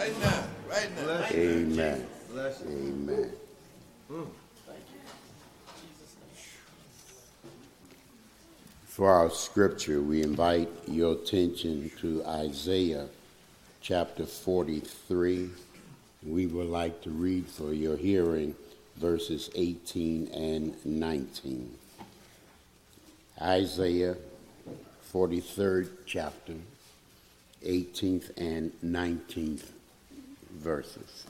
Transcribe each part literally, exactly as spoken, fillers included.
Right now. Right now. Amen. Amen. Mm. For our scripture, we invite your attention to Isaiah chapter forty-three. We would like to read for your hearing verses eighteen and nineteen. Isaiah forty-third chapter, eighteenth and nineteenth verses.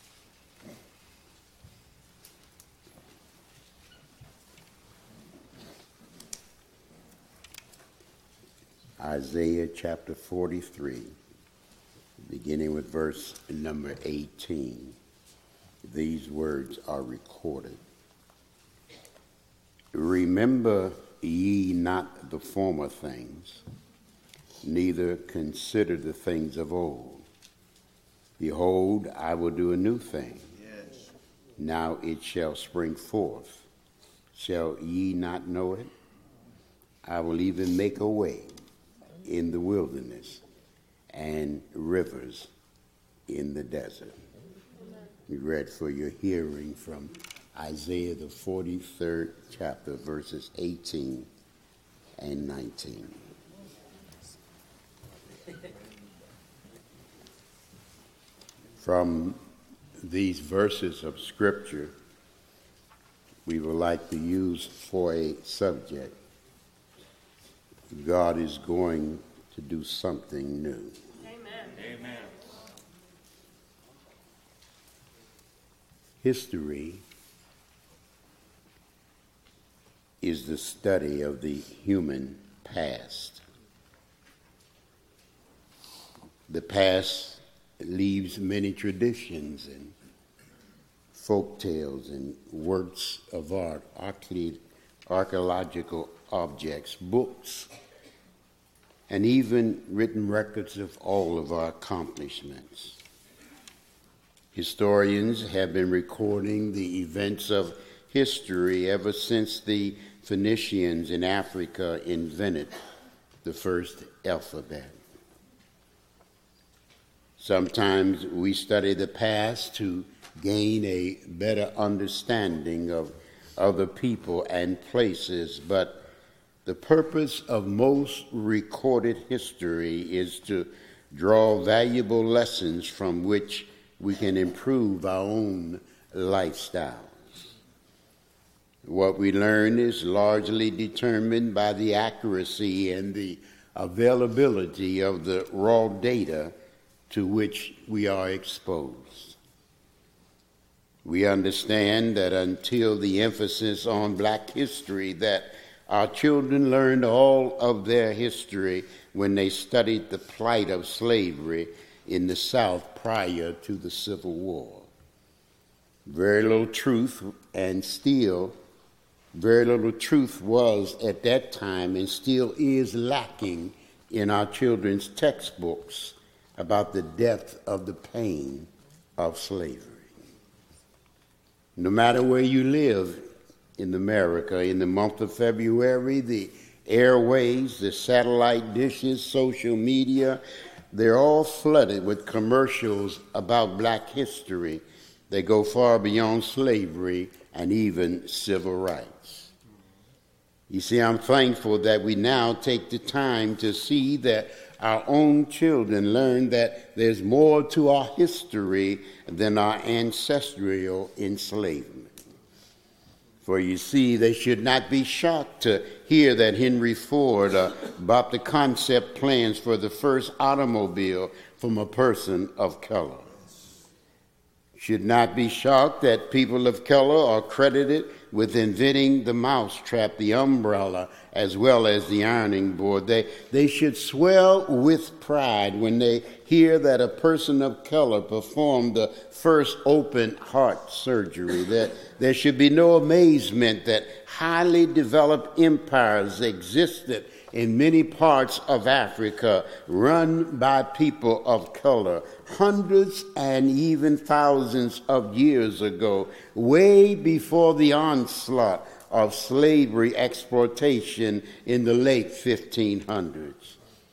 Isaiah chapter forty-three, beginning with verse number eighteen. These words are recorded. Remember ye not the former things, neither consider the things of old. Behold, I will do a new thing. Yes. Now it shall spring forth. Shall ye not know it? I will even make a way in the wilderness and rivers in the desert. We read for your hearing from Isaiah the forty-third chapter, verses eighteen and nineteen. From these verses of Scripture, we would like to use for a subject, God is going to do something new. Amen. Amen. History is the study of the human past. The past leaves many traditions and folk tales and works of art, archaeological objects, books, and even written records of all of our accomplishments. Historians have been recording the events of history ever since the Phoenicians in Africa invented the first alphabet. Sometimes we study the past to gain a better understanding of other people and places, but the purpose of most recorded history is to draw valuable lessons from which we can improve our own lifestyles. What we learn is largely determined by the accuracy and the availability of the raw data to which we are exposed. We understand that until the emphasis on black history, that our children learned all of their history when they studied the plight of slavery in the South prior to the Civil War. Very little truth, and still very little truth was at that time and still is lacking in our children's textbooks about the depth of the pain of slavery. No matter where you live in America, in the month of February, the airways, the satellite dishes, social media, they're all flooded with commercials about black history. They go far beyond slavery and even civil rights. You see, I'm thankful that we now take the time to see that our own children learn that there's more to our history than our ancestral enslavement. For you see, they should not be shocked to hear that Henry Ford uh, bought the concept plans for the first automobile from a person of color. Should not be shocked that people of color are credited with inventing the mousetrap, the umbrella, as well as the ironing board. They, they should swell with pride when they hear that a person of color performed the first open heart surgery. That there should be no amazement that highly developed empires existed in many parts of Africa run by people of color hundreds and even thousands of years ago, way before the onslaught of slavery exploitation in the late fifteen hundreds.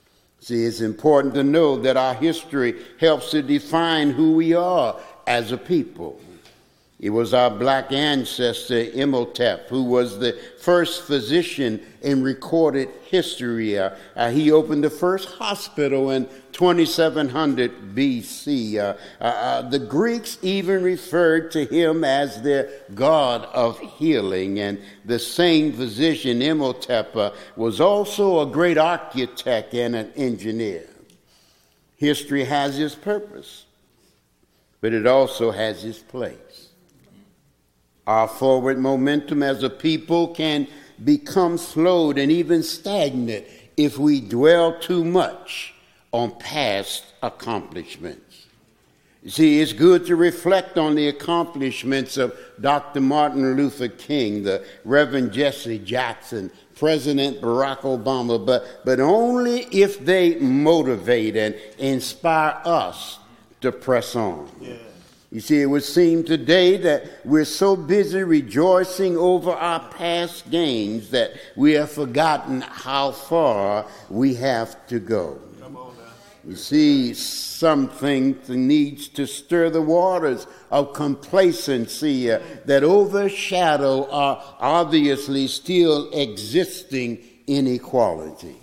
See, it's important to know that our history helps to define who we are as a people. It was our black ancestor, Imhotep, who was the first physician in recorded history. Uh, uh, he opened the first hospital in twenty-seven hundred B C. Uh, uh, uh, the Greeks even referred to him as their god of healing. And the same physician, Imhotep, uh, was also a great architect and an engineer. History has its purpose, but it also has its place. Our forward momentum as a people can become slowed and even stagnant if we dwell too much on past accomplishments. You see, it's good to reflect on the accomplishments of Doctor Martin Luther King, the Reverend Jesse Jackson, President Barack Obama, but, but only if they motivate and inspire us to press on. Yeah. You see, it would seem today that we're so busy rejoicing over our past gains that we have forgotten how far we have to go. Come on now. You see, something needs to stir the waters of complacency uh, that overshadow our obviously still existing inequality.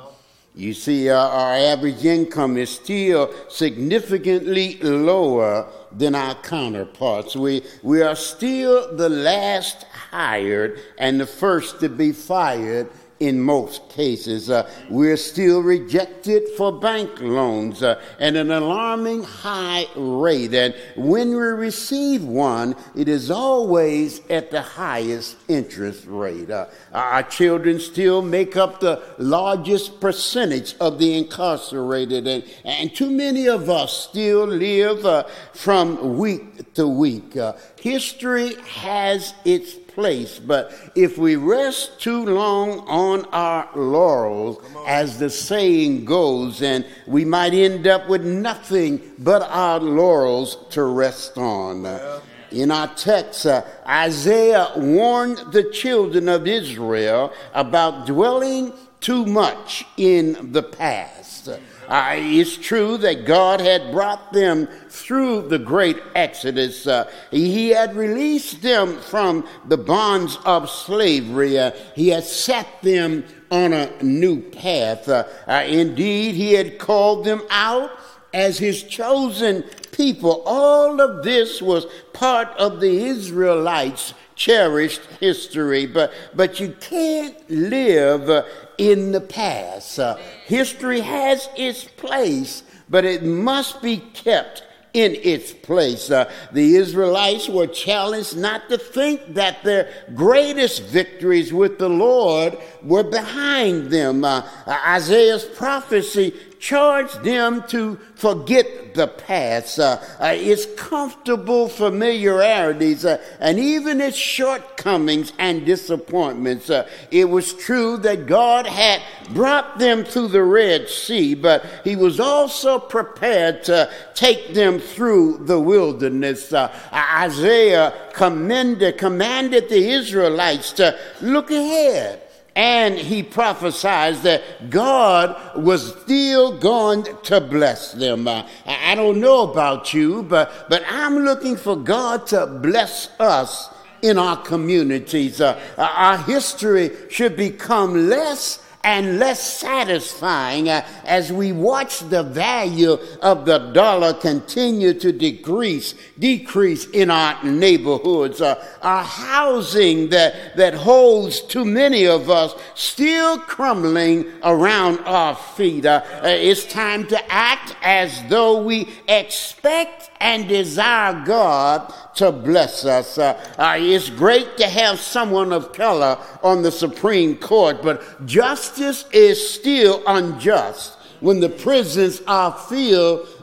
You see, uh, our average income is still significantly lower than our counterparts. We, we are still the last hired and the first to be fired in most cases. Uh, we're still rejected for bank loans uh, at an alarming high rate. And when we receive one, it is always at the highest interest rate. Uh, our children still make up the largest percentage of the incarcerated. And, and too many of us still live uh, from week to week. Uh, history has its place, but if we rest too long on our laurels, on. as the saying goes, and we might end up with nothing but our laurels to rest on. Yeah. In our text, uh, Isaiah warned the children of Israel about dwelling too much in the past. Uh, it's true that God had brought them through the great Exodus. Uh, he had released them from the bonds of slavery. Uh, he had set them on a new path. Uh, uh, indeed, he had called them out as his chosen people. All of this was part of the Israelites' cherished history, but but you can't live uh, in the past. Uh, history has its place, but it must be kept in its place. Uh, the Israelites were challenged not to think that their greatest victories with the Lord were behind them. Uh, Isaiah's prophecy charged them to forget the past, uh, uh, its comfortable familiarities, uh, and even its shortcomings and disappointments. Uh, it was true that God had brought them through the Red Sea, but he was also prepared to take them through the wilderness. Uh, Isaiah commended, commanded the Israelites to look ahead. And he prophesied that God was still going to bless them. Uh, I don't know about you, but, but I'm looking for God to bless us in our communities. Uh, our history should become less and less satisfying uh, as we watch the value of the dollar continue to decrease, decrease in our neighborhoods. Uh, our housing that, that holds too many of us still crumbling around our feet. Uh, uh, it's time to act as though we expect and desire God to bless us. Uh, uh, it's great to have someone of color on the Supreme Court, but justice is still unjust when the prisons are filled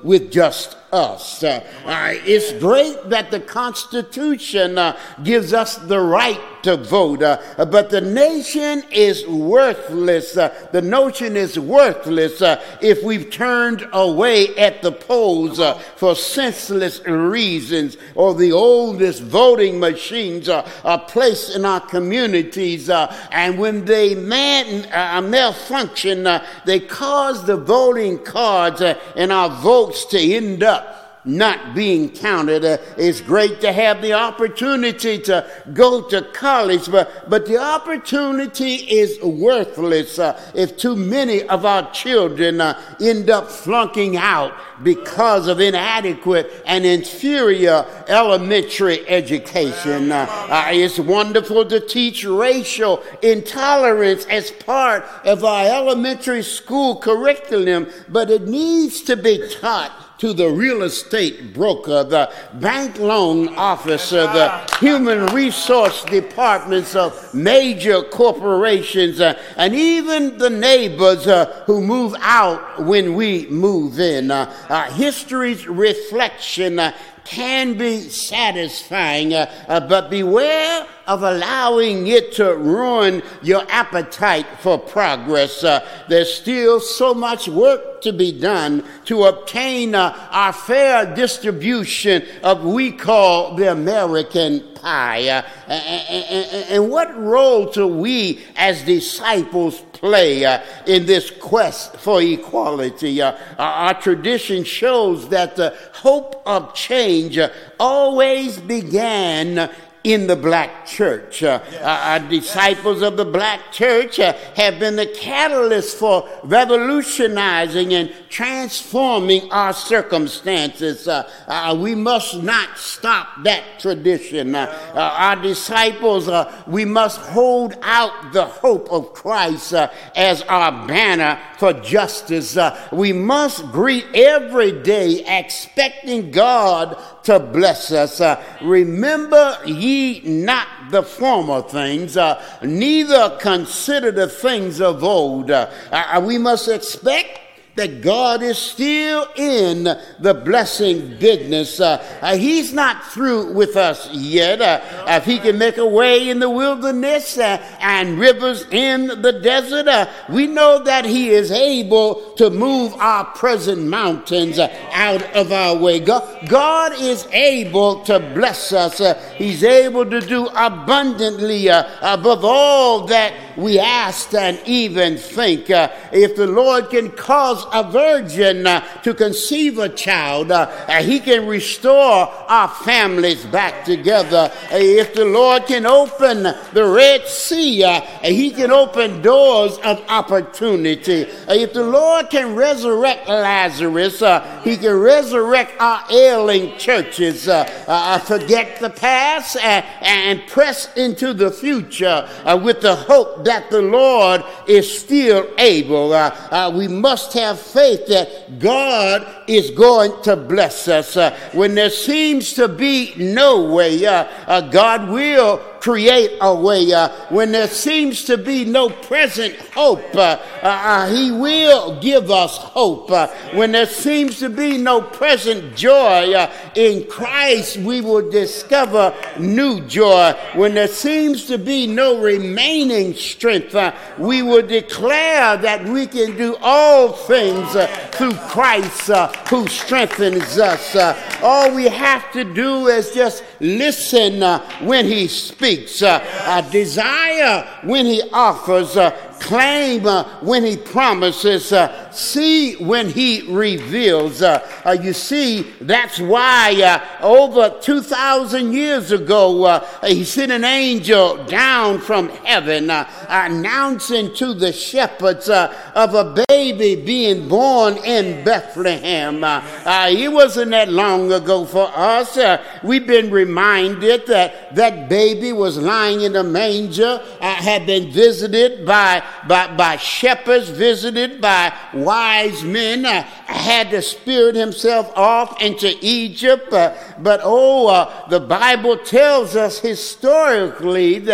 with just us. Uh, uh, it's great that the Constitution uh, gives us the right to vote, uh, but the nation is worthless. Uh, the notion is worthless uh, if we've turned away at the polls uh, for senseless reasons, or the oldest voting machines uh, are placed in our communities, uh, and when they man, uh, malfunction, uh, they cause the voting cards uh, and our votes to end up not being counted. Uh, it's great to have the opportunity to go to college, but, but the opportunity is worthless uh, if too many of our children uh, end up flunking out because of inadequate and inferior elementary education. Uh, uh, it's wonderful to teach racial intolerance as part of our elementary school curriculum, but it needs to be taught to the real estate broker, the bank loan officer, the human resource departments of major corporations, uh, and even the neighbors uh, who move out when we move in. Uh, uh, history's reflection uh, can be satisfying, uh, uh, but beware of allowing it to ruin your appetite for progress. Uh, there's still so much work to be done to obtain uh, our fair distribution of what we call the American pie. Uh, and, and, and what role do we as disciples play uh, in this quest for equality? Uh, our tradition shows that the hope of change uh, always began in the black church. Uh, yes. Our disciples of the black church uh, have been the catalyst for revolutionizing and transforming our circumstances. Uh, uh, we must not stop that tradition. Uh, uh, our disciples, uh, we must hold out the hope of Christ uh, as our banner for justice. Uh, we must greet every day expecting God to bless us. Uh, remember ye not the former things, uh, neither consider the things of old. Uh, uh, we must expect that God is still in the blessing business. Uh, uh, he's not through with us yet. Uh, if he can make a way in the wilderness uh, and rivers in the desert, uh, we know that he is able to move our present mountains uh, out of our way. God, God is able to bless us. Uh, he's able to do abundantly uh, above all that we ask and even think. Uh, if the Lord can cause a virgin uh, to conceive a child, uh, uh, he can restore our families back together. Uh, if the Lord can open the Red Sea, uh, he can open doors of opportunity. Uh, if the Lord can resurrect Lazarus, uh, he can resurrect our ailing churches. Uh, uh, forget the past and, and press into the future uh, with the hope that the Lord is still able. Uh, uh, we must have faith that God is going to bless us. Uh, when there seems to be no way, uh, uh, God will create a way. Uh, when there seems to be no present hope, uh, uh, uh, he will give us hope. Uh, when there seems to be no present joy, uh, in Christ we will discover new joy. When there seems to be no remaining strength, uh, we will declare that we can do all things uh, through Christ uh, who strengthens us. Uh, all we have to do is just listen uh, when he speaks. Uh, uh, desire when he offers, uh, claim uh, when he promises, uh, see when he reveals. Uh, uh, you see, that's why uh, over two thousand years ago, uh, he sent an angel down from heaven uh, announcing to the shepherds uh, of a baby being born in Bethlehem. Uh, uh, it wasn't that long ago for us. Uh, we've been reminded that that baby was lying in a manger, uh, had been visited by By, by shepherds, visited by wise men, uh, had to spirit himself off into Egypt. Uh, but oh, uh, the Bible tells us historically that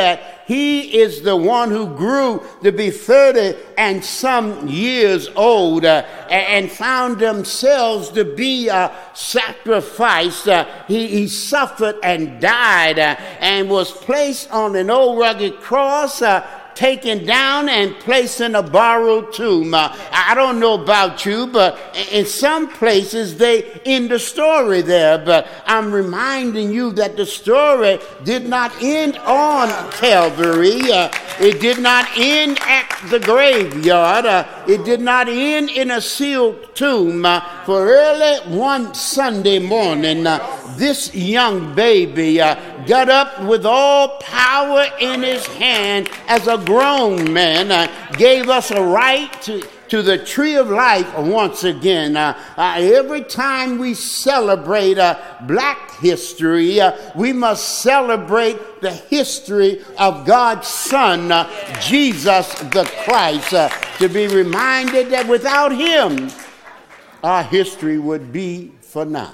he is the one who grew to be thirty and some years old uh, and found themselves to be uh, sacrificed. Uh, he, he suffered and died uh, and was placed on an old rugged cross, uh, taken down and placed in a borrowed tomb. Uh, I don't know about you, but in some places they end the story there. But I'm reminding you that the story did not end on Calvary. Uh, it did not end at the graveyard. Uh, it did not end in a sealed tomb. Uh, for early one Sunday morning, uh, this young baby uh, got up with all power in his hand as a grown man, uh, gave us a right to, to the tree of life once again. Uh, uh, every time we celebrate uh, black history, uh, we must celebrate the history of God's Son, uh, Jesus the Christ, uh, to be reminded that without him, our history would be for naught.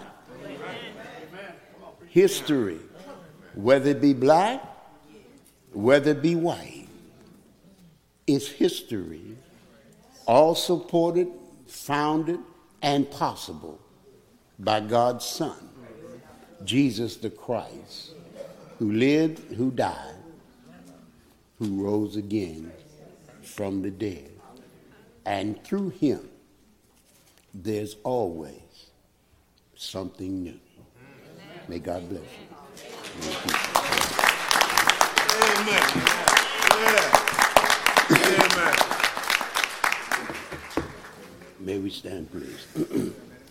History, whether it be black, whether it be white, is history, all supported, founded, and possible by God's Son, Jesus the Christ, who lived, who died, who rose again from the dead. And through him, there's always something new. May God bless you. Amen. Yeah. Amen. May we stand, please.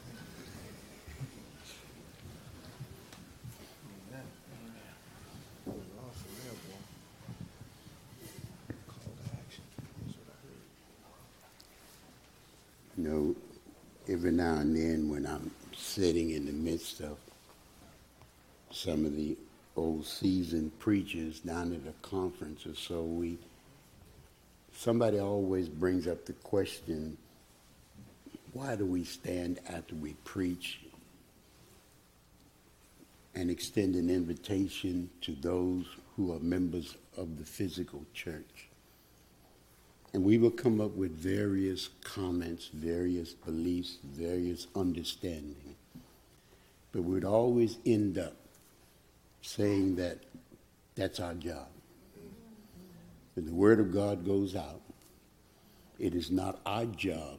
You know, every now and then when I'm sitting in the midst of some of the old seasoned preachers down at a conference or so, we somebody always brings up the question, why do we stand after we preach and extend an invitation to those who are members of the physical church? And we will come up with various comments, various beliefs, various understanding. But we'd always end up saying that that's our job. When the word of God goes out, it is not our job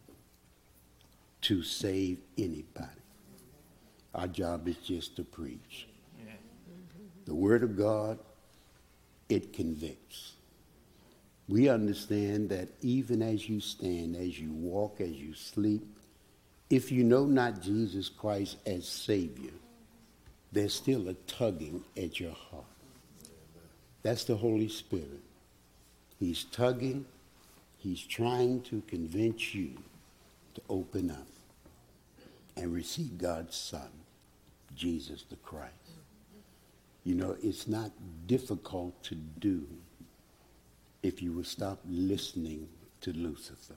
to save anybody. Our job is just to preach. Yeah. The word of God, it convicts. We understand that even as you stand, as you walk, as you sleep, if you know not Jesus Christ as Savior, there's still a tugging at your heart. That's the Holy Spirit. He's tugging. He's trying to convince you to open up and receive God's Son, Jesus the Christ. You know, it's not difficult to do if you will stop listening to Lucifer.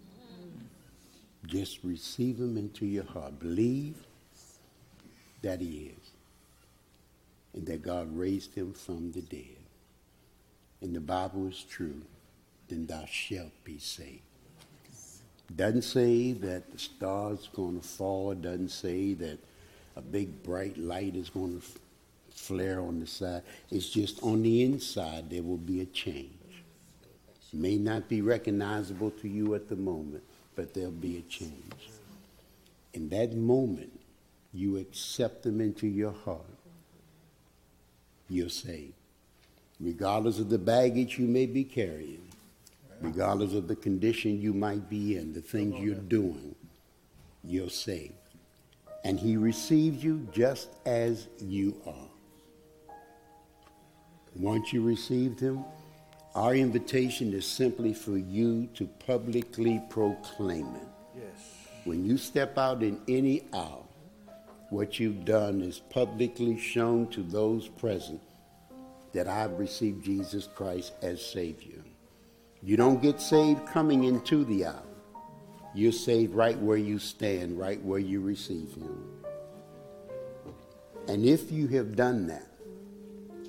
Just receive him into your heart. Believe that he is, and that God raised him from the dead. And the Bible is true, then thou shalt be saved. Doesn't say that the star's going to fall. Doesn't say that a big bright light is going to flare on the side. It's just on the inside there will be a change. May not be recognizable to you at the moment, but there'll be a change. In that moment, you accept them into your heart, you're saved. Regardless of the baggage you may be carrying, regardless of the condition you might be in, the things you're doing, you're saved. And he receives you just as you are. Once you received him, our invitation is simply for you to publicly proclaim it. Yes. When you step out in any aisle, what you've done is publicly shown to those present that I've received Jesus Christ as Savior. You don't get saved coming into the aisle. You're saved right where you stand, right where you receive him. And if you have done that,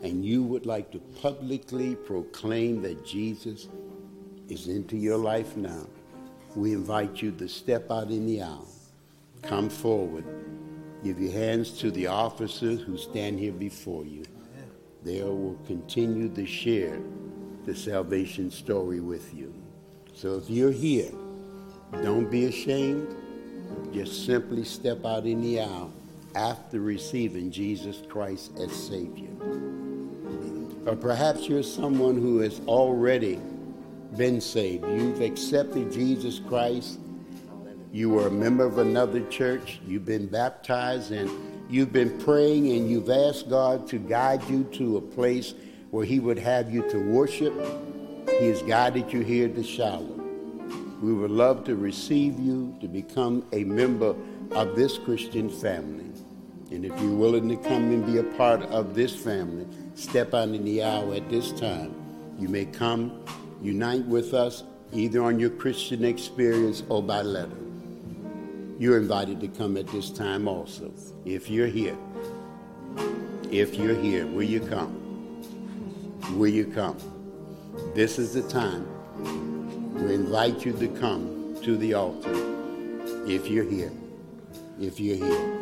and you would like to publicly proclaim that Jesus is into your life now, we invite you to step out in the aisle. Come forward. Give your hands to the officers who stand here before you. They will continue to share the salvation story with you. So if you're here, don't be ashamed. Just simply step out in the aisle after receiving Jesus Christ as Savior. Or perhaps you're someone who has already been saved. You've accepted Jesus Christ. You were a member of another church. You've been baptized and you've been praying and you've asked God to guide you to a place where he would have you to worship. He has guided you here to Shiloh. We would love to receive you to become a member of this Christian family. And if you're willing to come and be a part of this family, step out in the aisle at this time. You may come, unite with us, either on your Christian experience or by letter. You're invited to come at this time also. If you're here, if you're here, will you come? Will you come? This is the time. We invite you to come to the altar. If you're here, if you're here.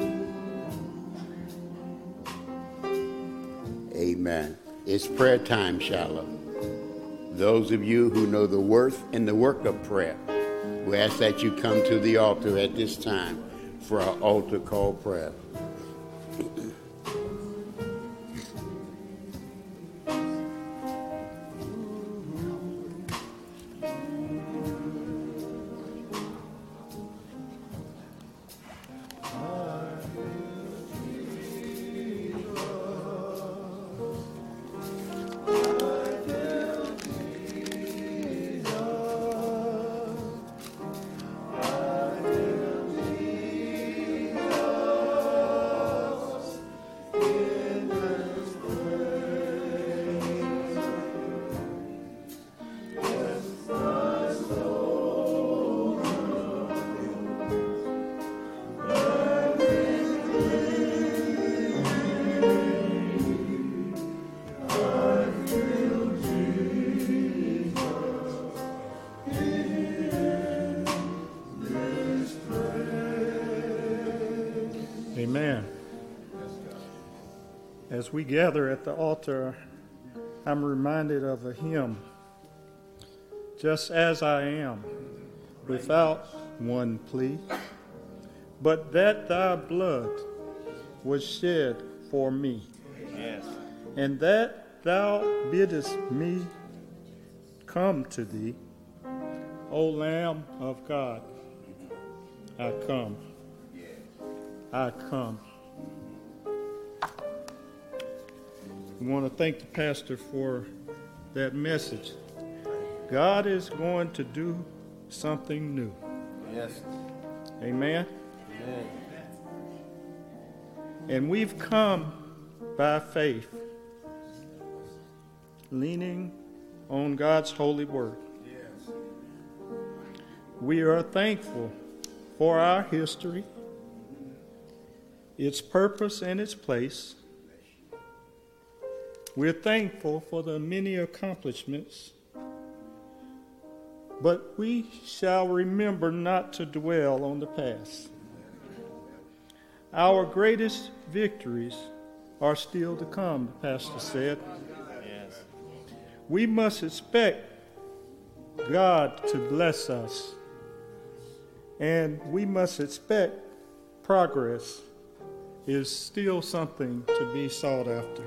Amen. It's prayer time, Shiloh. Those of you who know the worth and the work of prayer, we ask that you come to the altar at this time for our altar call prayer. Amen. As we gather at the altar, I'm reminded of a hymn, just as I am, without one plea, but that thy blood was shed for me, yes, and that thou biddest me come to thee, O Lamb of God, I come. I come. We want to thank the pastor for that message. God is going to do something new. Yes. Amen. Amen. And we've come by faith, leaning on God's holy word. Yes. We are thankful for our history, its purpose and its place. We're thankful for the many accomplishments, but we shall remember not to dwell on the past. Our greatest victories are still to come, the pastor said. Yes. We must expect God to bless us, and we must expect progress is still something to be sought after.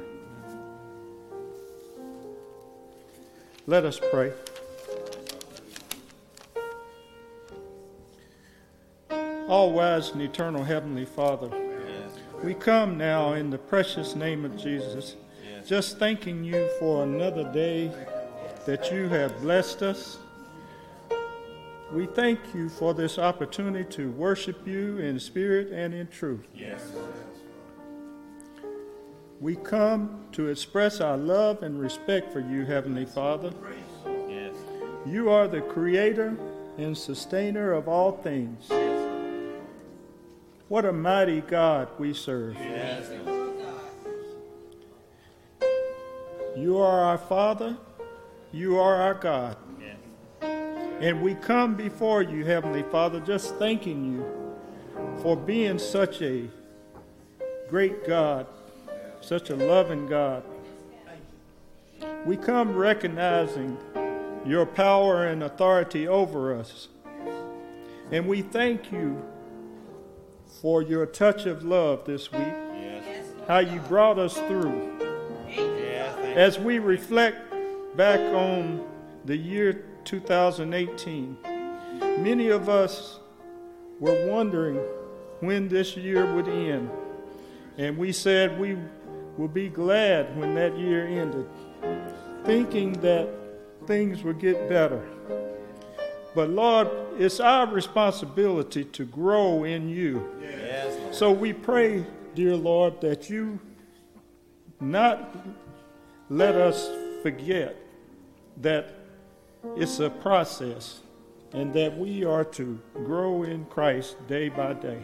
Let us pray. All-wise and eternal Heavenly Father, Yes. we come now in the precious name of Jesus, Yes. just thanking you for another day that you have blessed us. We thank you for this opportunity to worship you in spirit and in truth. Yes. We come to express our love and respect for you, Heavenly Father. Yes. You are the creator and sustainer of all things. What a mighty God we serve. Yes. You are our Father. You are our God. Yes. And we come before you, Heavenly Father, just thanking you for being such a great God, such a loving God. We come recognizing your power and authority over us. And we thank you for your touch of love this week, Yes. how you brought us through. Yes. Thank As we reflect back on the year two thousand eighteen, many of us were wondering when this year would end. And we said we would be glad when that year ended, thinking that things would get better. But Lord, it's our responsibility to grow in you. Yes. Lord. So we pray, dear Lord, that you not let us forget that it's a process and that we are to grow in Christ day by day.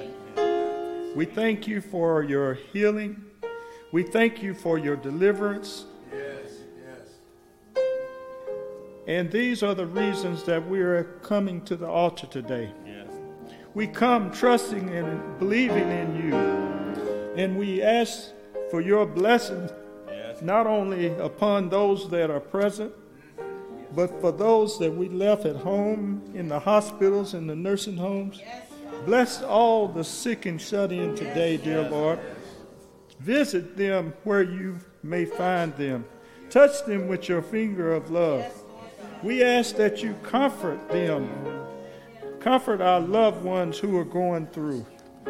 We thank you for your healing. We thank you for your deliverance. Yes, yes. And these are the reasons that we are coming to the altar today. Yes. We come trusting and believing in you. And we ask for your blessing, Yes. not only upon those that are present, but for those that we left at home, in the hospitals, in the nursing homes. Bless all the sick and shut in today, dear Lord. Visit them where you may find them. Touch them with your finger of love. We ask that you comfort them. Comfort our loved ones who are going through,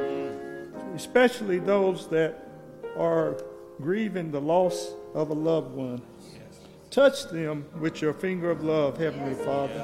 especially those that are grieving the loss of a loved one. Touch them with your finger of love, Heavenly Father.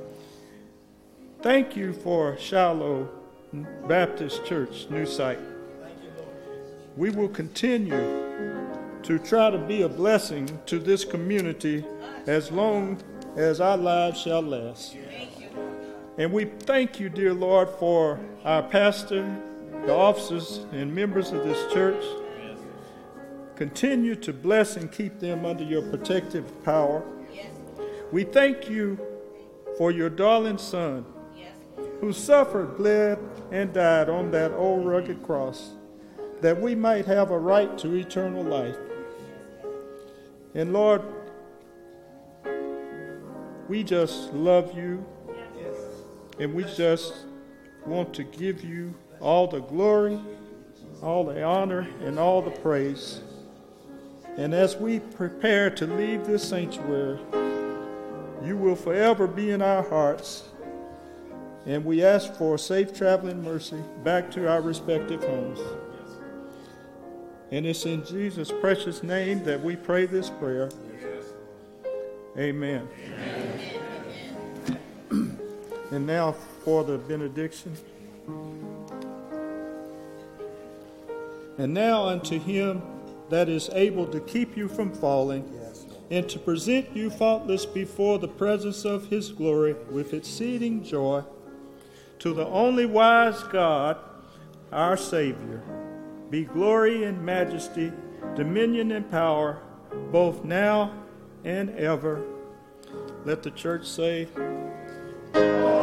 Thank you for Shiloh Baptist Church, New Site. We will continue to try to be a blessing to this community as long as our lives shall last. And we thank you, dear Lord, for our pastor, the officers and members of this church. Continue to bless and keep them under your protective power. We thank you for your darling son, who suffered, bled, and died on that old rugged cross, that we might have a right to eternal life. And Lord, we just love you, and we just want to give you all the glory, all the honor, and all the praise. And as we prepare to leave this sanctuary, you will forever be in our hearts. And we ask for safe traveling mercy back to our respective homes. And it's in Jesus' precious name that we pray this prayer. Amen. Amen. And now for the benediction. And now unto him that is able to keep you from falling, and to present you faultless before the presence of his glory with exceeding joy, to the only wise God, our Savior, be glory and majesty, dominion and power, both now and ever. Let the church say,